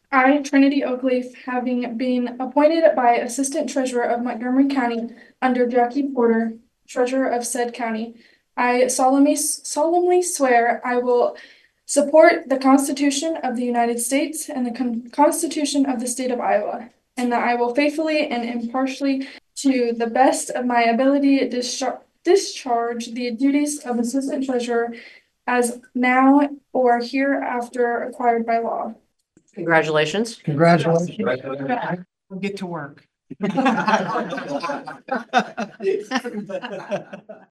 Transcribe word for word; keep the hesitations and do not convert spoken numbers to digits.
I, Trinity Oakleaf, having been appointed by Assistant Treasurer of Montgomery County under Jackie Porter, Treasurer of said county, I solemnly solemnly swear I will support the Constitution of the United States and the Con- Constitution of the State of Iowa, and that I will faithfully and impartially, to the best of my ability, discharge discharge the duties of Assistant Treasurer as now or hereafter acquired by law. Congratulations. Congratulations. We'll get to work.